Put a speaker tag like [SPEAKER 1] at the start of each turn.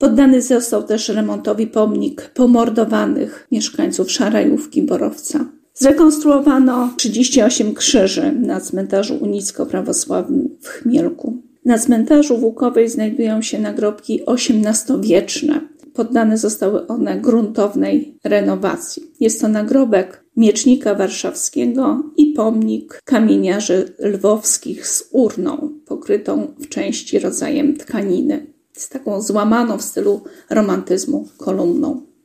[SPEAKER 1] Poddany został też remontowi pomnik pomordowanych mieszkańców Szarajówki Borowca. Zrekonstruowano 38 krzyży na cmentarzu unicko-prawosławnym w Chmielku. Na cmentarzu w Łukowej znajdują się nagrobki XVIII-wieczne. Poddane zostały one gruntownej renowacji. Jest to nagrobek miecznika warszawskiego i pomnik kamieniarzy lwowskich z urną, pokrytą w części rodzajem tkaniny, z taką złamaną w stylu romantyzmu kolumną.